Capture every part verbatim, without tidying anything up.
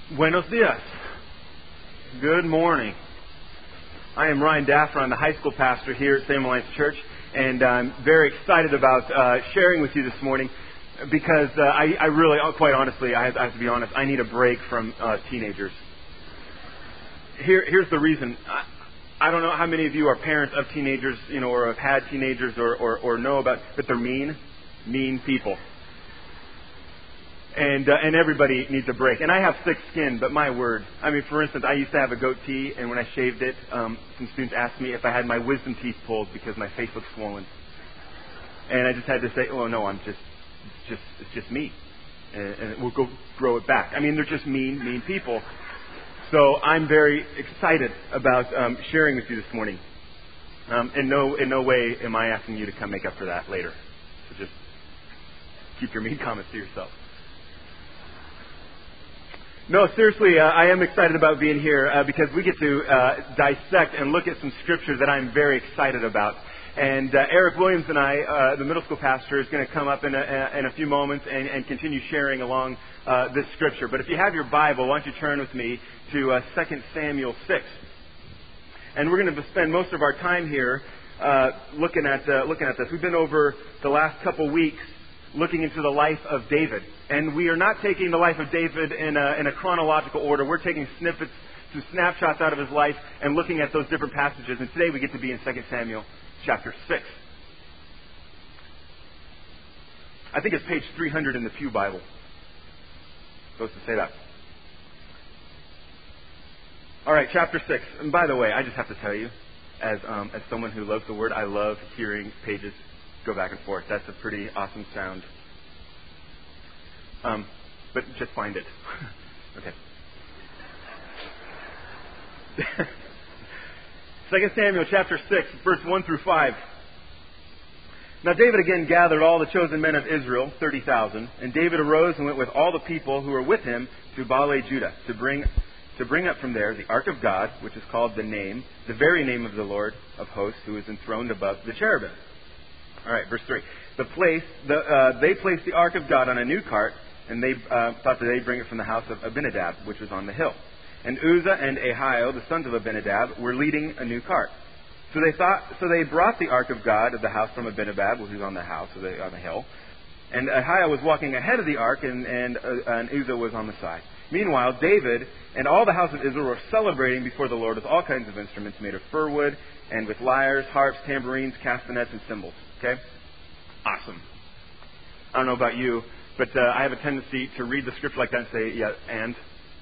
Buenos dias. Good morning. I am Ryan Daffer. I'm the high school pastor here at Salem Alliance Church, and I'm very excited about uh, sharing with you this morning because uh, I, I really, quite honestly, I have, I have to be honest, I need a break from uh, teenagers. Here, here's the reason. I, I don't know how many of you are parents of teenagers, you know, or have had teenagers, or, or, or know about, but they're mean, mean people. And uh, and everybody needs a break. And I have thick skin, but my word. I mean, for instance, I used to have a goatee, and when I shaved it, um, some students asked me if I had my wisdom teeth pulled because my face looked swollen. And I just had to say, oh, no, I'm just, it's just, it's just me. And, and we'll go grow it back. I mean, they're just mean, mean people. So I'm very excited about um, sharing with you this morning. Um, in no in no way am I asking you to come make up for that later. So just keep your mean comments to yourself. No, seriously, uh, I am excited about being here uh, because we get to uh, dissect and look at some scripture that I'm very excited about. And uh, Eric Williams and I, uh, the middle school pastor, is going to come up in a, in a few moments and, and continue sharing along uh, this scripture. But if you have your Bible, why don't you turn with me to uh, Second Samuel six. And we're going to spend most of our time here uh, looking at uh, looking at this. We've been over the last couple weeks looking into the life of David. And we are not taking the life of David in a, in a chronological order. We're taking snippets, some snapshots out of his life and looking at those different passages. And today we get to be in Second Samuel chapter six. I think it's page three hundred in the Pew Bible. Supposed to say that. All right, chapter six. And by the way, I just have to tell you, as um, as someone who loves the Word, I love hearing pages go back and forth. That's a pretty awesome sound. Um, but just find it. Okay. Second Samuel chapter six, verse one through five. Now David again gathered all the chosen men of Israel, thirty thousand, and David arose and went with all the people who were with him to Baale Judah to bring to bring up from there the ark of God, which is called the name, the very name of the Lord of hosts, who is enthroned above the cherubim. All right, verse three. The place, the, uh, they placed the ark of God on a new cart, and they uh, thought that they'd bring it from the house of Abinadab, which was on the hill. And Uzzah and Ahio, the sons of Abinadab, were leading a new cart. So they thought, so they brought the ark of God of the house from Abinadab, which was on the house, or the, on the hill. And Ahio was walking ahead of the ark, and, and, uh, and Uzzah was on the side. Meanwhile, David and all the house of Israel were celebrating before the Lord with all kinds of instruments made of fir wood, and with lyres, harps, tambourines, castanets, and cymbals. Okay? Awesome. I don't know about you, but uh, I have a tendency to read the scripture like that and say, yeah, and?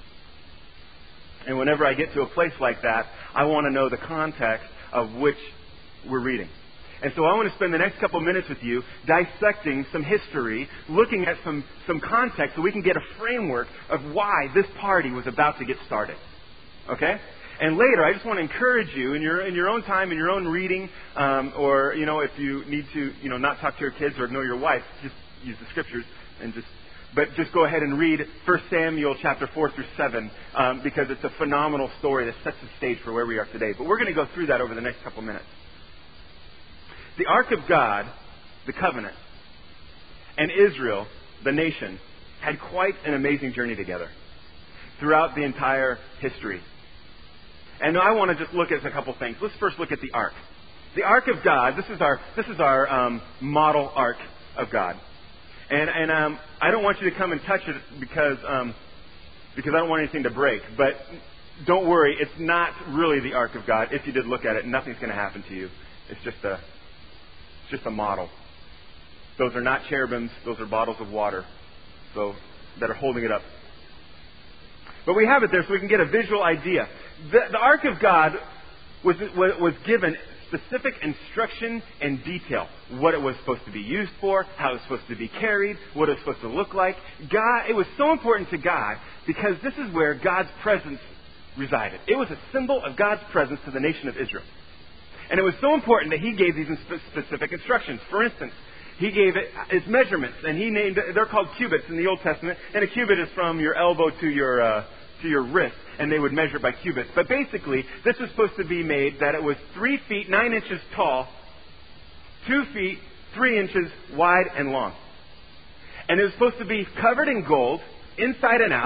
And whenever I get to a place like that, I want to know the context of which we're reading. And so I want to spend the next couple minutes with you dissecting some history, looking at some, some context so we can get a framework of why this party was about to get started. Okay? And later, I just want to encourage you in your in your own time, in your own reading, um, or, you know, if you need to, you know, not talk to your kids or ignore your wife, just use the scriptures and just, but just go ahead and read First Samuel chapter four through seven, um, because it's a phenomenal story that sets the stage for where we are today. But we're going to go through that over the next couple minutes. The Ark of God, the covenant, and Israel, the nation, had quite an amazing journey together throughout the entire history. And I want to just look at a couple things. Let's first look at the Ark. The Ark of God, this is our this is our um, model Ark of God. And and um, I don't want you to come and touch it because um, because I don't want anything to break. But don't worry, it's not really the Ark of God. If you did look at it, nothing's going to happen to you. It's just a it's just a model. Those are not cherubims. Those are bottles of water, so that are holding it up. But we have it there so we can get a visual idea. The, the Ark of God was, was given specific instruction and detail. What it was supposed to be used for, how it was supposed to be carried, what it was supposed to look like. God, it was so important to God because this is where God's presence resided. It was a symbol of God's presence to the nation of Israel. And it was so important that He gave these specific instructions. For instance, He gave it its measurements, and He named they're called cubits in the Old Testament, and a cubit is from your elbow to your uh, to your wrist, and they would measure by cubits. But basically, this was supposed to be made that it was three feet nine inches tall, two feet three inches wide and long, and it was supposed to be covered in gold inside and out,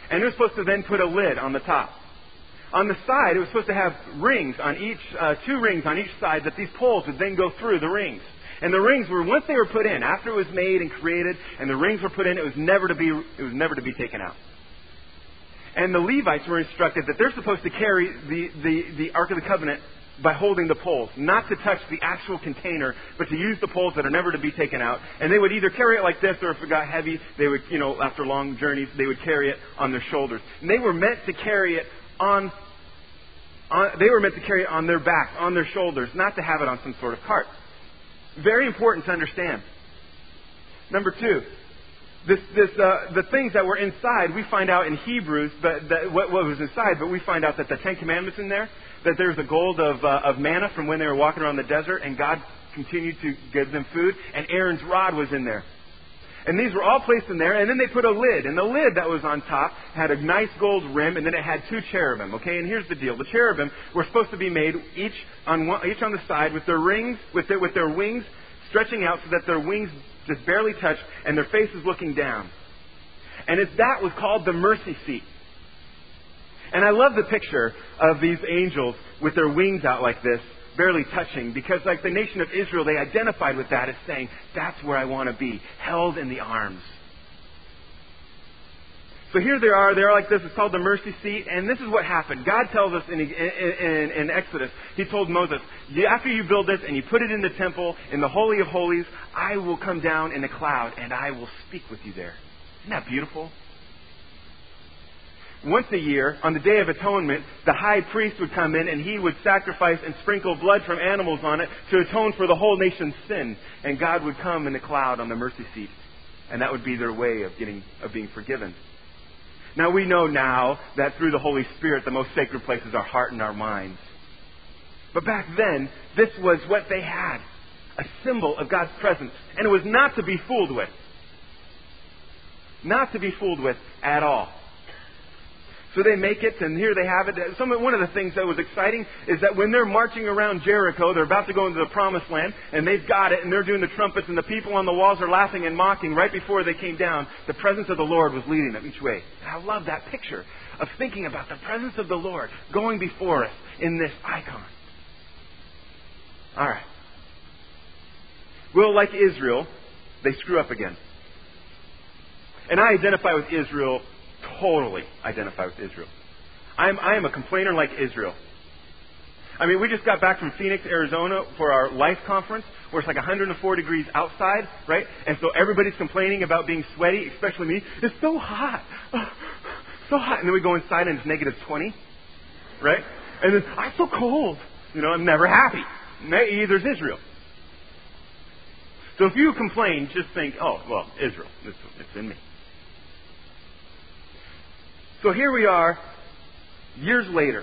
And it was supposed to then put a lid on the top. On the side, it was supposed to have rings on each, uh, two rings on each side that these poles would then go through the rings. And the rings were, once they were put in, after it was made and created, and the rings were put in, it was never to be, it was never to be taken out. And the Levites were instructed that they're supposed to carry the, the, the Ark of the Covenant by holding the poles, not to touch the actual container, but to use the poles that are never to be taken out. And they would either carry it like this, or if it got heavy, they would, you know, after long journeys, they would carry it on their shoulders. And they were meant to carry it on, on they were meant to carry it on their backs, on their shoulders, not to have it on some sort of cart. Very important to understand. Number two, this, this, uh, the things that were inside, we find out in Hebrews that, that what, what was inside, but we find out that the Ten Commandments in there, that there's the gold of, uh, of manna from when they were walking around the desert, and God continued to give them food, and Aaron's rod was in there. And these were all placed in there, and then they put a lid, and the lid that was on top had a nice gold rim, and then it had two cherubim, okay? And here's the deal. The cherubim were supposed to be made each on one, each on the side with their rings, with their, with their wings stretching out so that their wings just barely touched, and their faces looking down. And it's, that was called the mercy seat. And I love the picture of these angels with their wings out like this, barely touching, because like the nation of Israel, they identified with that as saying, that's where I want to be, held in the arms. So here they are, they're like this, it's called the mercy seat, and this is what happened. God tells us in, in, in, in Exodus, He told Moses, after you build this and you put it in the temple, in the Holy of Holies, I will come down in a cloud and I will speak with you there. Isn't that beautiful? Once a year, on the Day of Atonement, the high priest would come in and he would sacrifice and sprinkle blood from animals on it to atone for the whole nation's sin. And God would come in the cloud on the mercy seat. And that would be their way of getting of being forgiven. Now we know now that through the Holy Spirit, the most sacred place is our heart and our minds. But back then, this was what they had. A symbol of God's presence. And it was not to be fooled with. Not to be fooled with at all. So they make it, and here they have it. Some, one of the things that was exciting is that when they're marching around Jericho, they're about to go into the promised land, and they've got it, and they're doing the trumpets, and the people on the walls are laughing and mocking. Right before they came down, the presence of the Lord was leading them each way. And I love that picture of thinking about the presence of the Lord going before us in this icon. All right. Well, like Israel, they screw up again. And I identify with Israel Totally identify with Israel. I'm, I am a complainer like Israel. I mean, we just got back from Phoenix, Arizona for our Life Conference, where it's like one hundred four degrees outside, right? And so everybody's complaining about being sweaty, especially me. It's so hot. Oh, so hot. And then we go inside and it's negative twenty, right? And then, I'm so cold. You know, I'm never happy. There's Israel. So if you complain, just think, oh, well, Israel. It's, it's in me. So here we are, years later.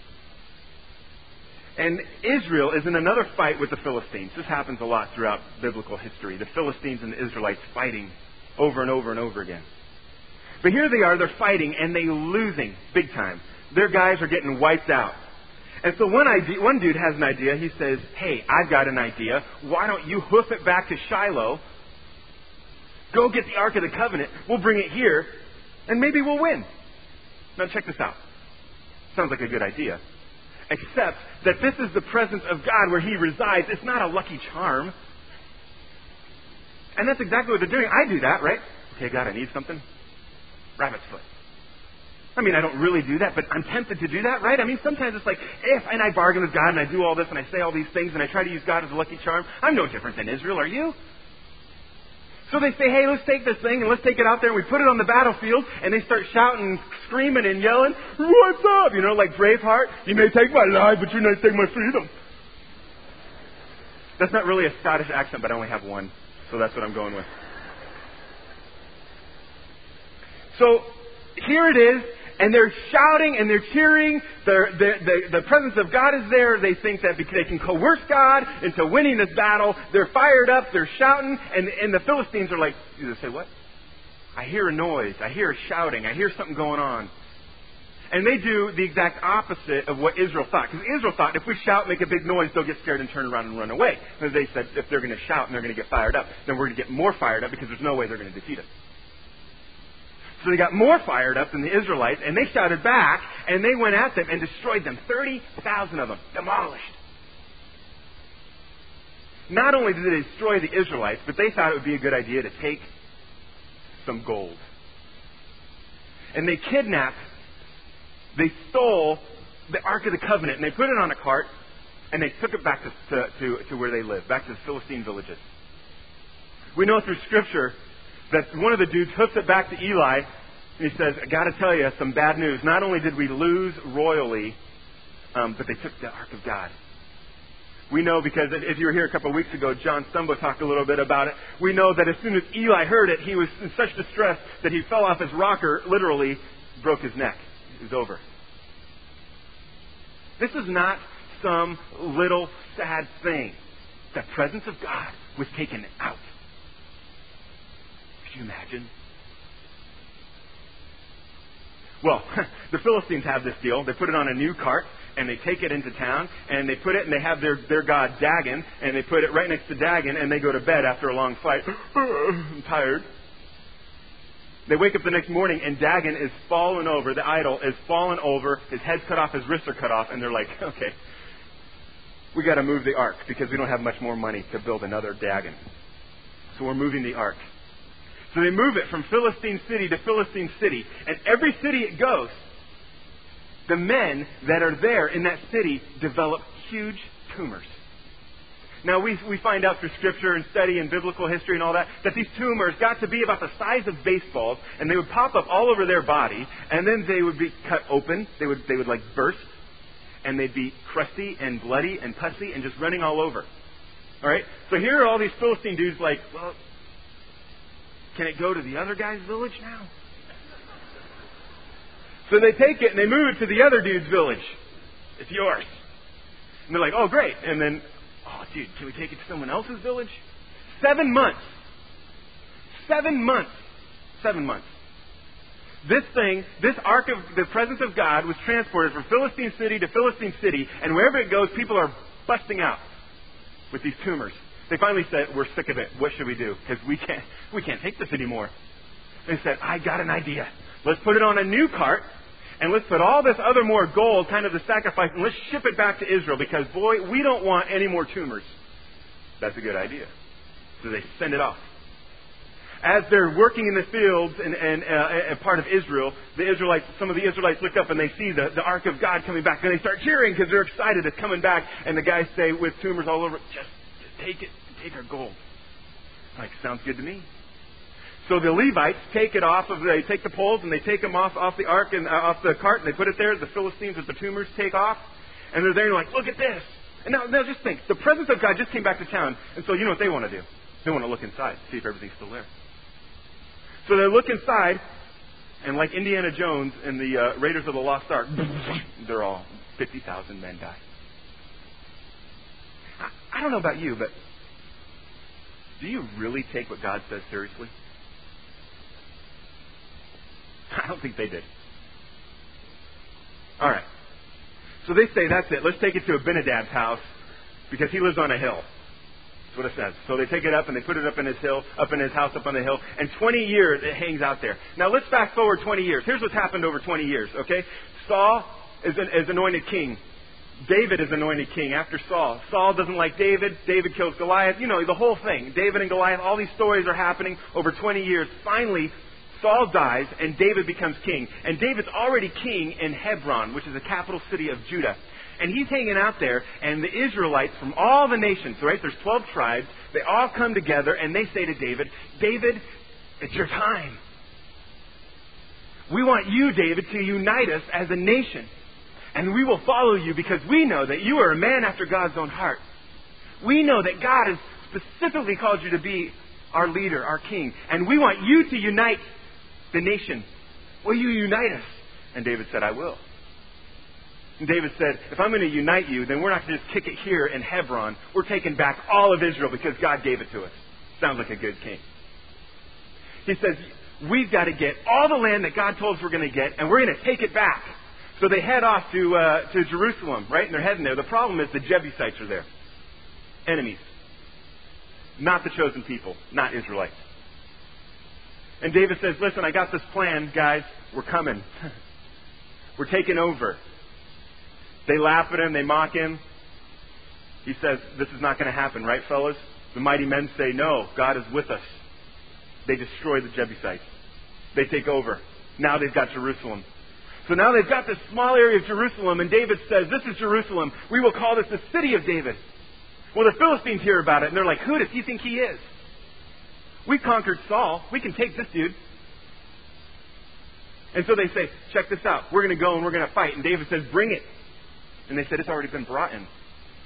And Israel is in another fight with the Philistines. This happens a lot throughout biblical history. The Philistines and the Israelites fighting over and over and over again. But here they are, they're fighting and they're losing big time. Their guys are getting wiped out. And so one idea, one dude has an idea. He says, hey, I've got an idea. Why don't you hoof it back to Shiloh? Go get the Ark of the Covenant. We'll bring it here and maybe we'll win. Now check this out. Sounds like a good idea. Except that this is the presence of God where He resides. It's not a lucky charm. And that's exactly what they're doing. I do that, right? Okay, God, I need something. Rabbit's foot. I mean, I don't really do that, but I'm tempted to do that, right? I mean, sometimes it's like, if, and I bargain with God and I do all this and I say all these things and I try to use God as a lucky charm. I'm no different than Israel, are you? So they say, hey, let's take this thing and let's take it out there and we put it on the battlefield and they start shouting, screaming and yelling, what's up? You know, like Braveheart, you may take my life, but you may take my freedom. That's not really a Scottish accent, but I only have one. So that's what I'm going with. So here it is. And they're shouting and they're cheering. They're, they're, the, the presence of God is there. They think that because they can coerce God into winning this battle. They're fired up. They're shouting. And, and the Philistines are like, they say, what? I hear a noise. I hear a shouting. I hear something going on. And they do the exact opposite of what Israel thought. Because Israel thought, if we shout, make a big noise, they'll get scared and turn around and run away. Because they said, if they're going to shout and they're going to get fired up, then we're going to get more fired up because there's no way they're going to defeat us. So they got more fired up than the Israelites, and they shouted back, and they went at them and destroyed them. thirty thousand of them, demolished. Not only did they destroy the Israelites, but they thought it would be a good idea to take some gold. And they kidnapped, they stole the Ark of the Covenant, and they put it on a cart, and they took it back to, to, to, to where they lived, back to the Philistine villages. We know through Scripture that one of the dudes hoofs it back to Eli, and he says, I got to tell you some bad news. Not only did we lose royally, um, but they took the Ark of God. We know because if you were here a couple of weeks ago, John Stumbo talked a little bit about it. We know that as soon as Eli heard it, he was in such distress that he fell off his rocker, literally broke his neck. It was over. This is not some little sad thing. The presence of God was taken out. Could you imagine? Well, the Philistines have this deal. They put it on a new cart, and they take it into town, and they put it, and they have their, their god Dagon, and they put it right next to Dagon, and they go to bed after a long fight. I'm tired. They wake up the next morning, and Dagon is fallen over. The idol is fallen over. His head's cut off. His wrists are cut off. And they're like, okay, we got to move the ark because we don't have much more money to build another Dagon. So we're moving the ark. So they move it from Philistine city to Philistine city. And every city it goes, the men that are there in that city develop huge tumors. Now, we we find out through Scripture and study and biblical history and all that, that these tumors got to be about the size of baseballs, and they would pop up all over their body, and then they would be cut open. They would, they would like burst, and they'd be crusty and bloody and pussy and just running all over. All right? So here are all these Philistine dudes like, well, can it go to the other guy's village now? So they take it and they move it to the other dude's village. It's yours. And they're like, oh, great. And then, oh, dude, can we take it to someone else's village? Seven months. Seven months. Seven months. This thing, this ark of the presence of God was transported from Philistine city to Philistine city, and wherever it goes, people are busting out with these tumors. They finally said, we're sick of it. What should we do? Because we can't, we can't take this anymore. They said, I got an idea. Let's put it on a new cart, and let's put all this other more gold, kind of the sacrifice, and let's ship it back to Israel because, boy, we don't want any more tumors. That's a good idea. So they send it off. As they're working in the fields and, and uh, a part of Israel, the Israelites, some of the Israelites look up and they see the, the ark of God coming back, and they start cheering because they're excited it's coming back. And the guys say with tumors all over, just, just take it, take our gold. Like, sounds good to me. So the Levites take it off of, they take the poles and they take them off, off the ark and uh, off the cart and they put it there. The Philistines with the tumors take off. And they're there and like, look at this. And now, now just think, the presence of God just came back to town. And so you know what they want to do? They want to look inside, see if everything's still there. So they look inside, and like Indiana Jones and the uh, Raiders of the Lost Ark, they're all, fifty thousand men die. I, I don't know about you, but do you really take what God says seriously? I don't think they did. All right. So they say, that's it. Let's take it to Abinadab's house because he lives on a hill. That's what it says. So they take it up and they put it up in his hill, up in his house, up on the hill. And twenty years it hangs out there. Now let's fast forward twenty years. Here's what's happened over twenty years, okay? Saul is, an, is anointed king. David is anointed king after Saul. Saul doesn't like David. David kills Goliath. You know, the whole thing. David and Goliath, all these stories are happening over twenty years. Finally, Saul dies and David becomes king. And David's already king in Hebron, which is the capital city of Judah. And he's hanging out there, and the Israelites from all the nations, right? There's twelve tribes. They all come together, and they say to David, David, it's your time. We want you, David, to unite us as a nation. And we will follow you because we know that you are a man after God's own heart. We know that God has specifically called you to be our leader, our king. And we want you to unite the nation. Will you unite us? And David said, I will. And David said, if I'm going to unite you, then we're not going to just kick it here in Hebron. We're taking back all of Israel because God gave it to us. Sounds like a good king. He says, we've got to get all the land that God told us we're going to get, and we're going to take it back. So they head off to uh, to Jerusalem, right? And they're heading there. The problem is the Jebusites are there. Enemies. Not the chosen people. Not Israelites. And David says, listen, I got this plan, guys. We're coming. We're taking over. They laugh at him. They mock him. He says, this is not going to happen, right, fellas? The mighty men say, no, God is with us. They destroy the Jebusites. They take over. Now they've got Jerusalem. So now they've got this small area of Jerusalem, and David says, this is Jerusalem. We will call this the city of David. Well, the Philistines hear about it, and they're like, who does he think he is? We conquered Saul. We can take this dude. And so they say, check this out. We're going to go and we're going to fight. And David says, bring it. And they said, it's already been brought in.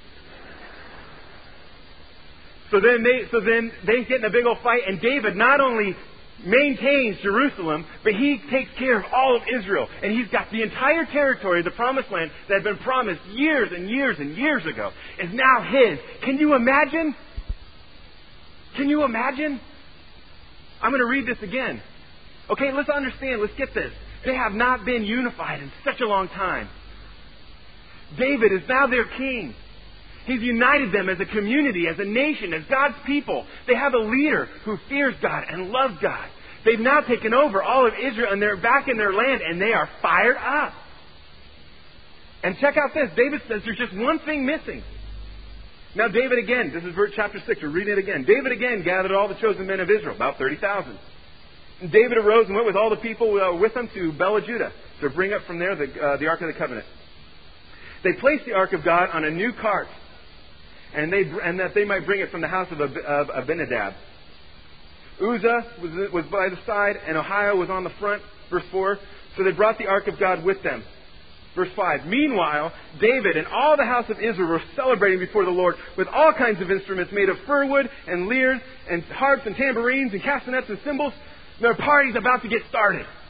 So then they so then they get in a big old fight, and David not only maintains Jerusalem, but he takes care of all of Israel. And he's got the entire territory, the promised land, that had been promised years and years and years ago, is now his. Can you imagine? Can you imagine? I'm going to read this again. Okay, let's understand. Let's get this. They have not been unified in such a long time. David is now their king. He's united them as a community, as a nation, as God's people. They have a leader who fears God and loves God. They've now taken over all of Israel, and they're back in their land, and they are fired up. And check out this. David says there's just one thing missing. Now David again, this is verse chapter six, we're reading it again. David again gathered all the chosen men of Israel, about thirty thousand. And David arose and went with all the people uh, with him to Bela Judah to bring up from there the, uh, the Ark of the Covenant. They placed the Ark of God on a new cart, and they and that they might bring it from the house of, Ab- of Abinadab. Uzzah was, was by the side, and Ohio was on the front. Verse four. So they brought the Ark of God with them. Verse five. Meanwhile, David and all the house of Israel were celebrating before the Lord with all kinds of instruments made of fir wood and lyres and harps and tambourines and castanets and cymbals. Their party's about to get started.